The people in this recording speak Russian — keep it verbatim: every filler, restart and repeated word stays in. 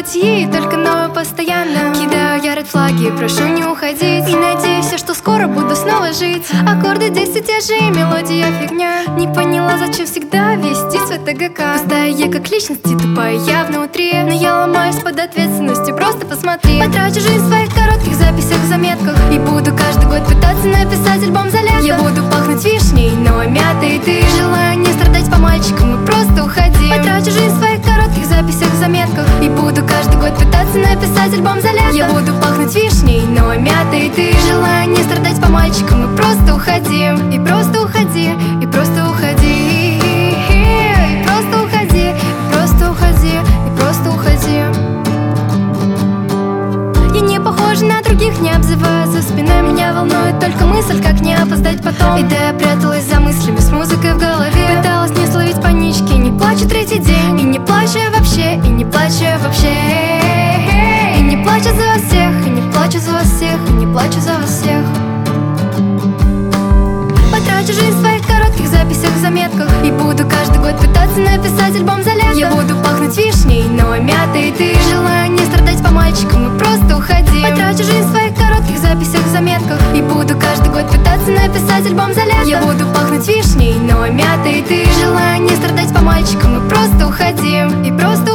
пути, только новое постоянно. Кидаю я ред флаги, прошу не уходить. И надеюсь, что скоро буду снова жить. Аккорды десять те же, мелодия фигня. Не поняла, зачем всегда вести свой ТГК. Пустая я как личности, тупая я внутри. Но я ломаюсь под ответственностью, просто посмотри. Потрачу жизнь в своих коротких записях, заметках. И буду каждый год пытаться написать альбом за лето. Я буду пахнуть вишней, но мятой ты. Желаю не страдать по мальчикам и просто уходи. Потрачу жизнь в своих коротких записях, заметках. И буду каждый год пытаться написать альбом за лето. Я буду пахнуть вишней, но мятой ты. Желаю не страдать по мальчикам и просто уходи. И просто уходи, и просто уходи. И просто уходи, и просто уходи, и просто уходи. Я не похожа на других, не обзываю за спиной. Меня волнует только мысль, как не опоздать потом. И да, я пряталась за мыслями с музыкой в голове. Пыталась не словить панички, не плачу третий день. И не плачу я вообще, и не плачу я вообще. И не плачу за вас всех, и не плачу за вас всех, и не плачу за вас всех. Потрачу жизнь в своих коротких записях, заметках. И буду каждый год пытаться написать альбом за лето. Я буду пахнуть вишней, но мятой ты. Желаю не страдать по мальчикам и просто уходи. Потрачу жизнь в своих коротких записях, заметках. И буду каждый год пытаться написать альбом за лето. Я буду пахнуть вишней, но мятой ты. Желаю не страдать по мальчикам и просто уходи. И просто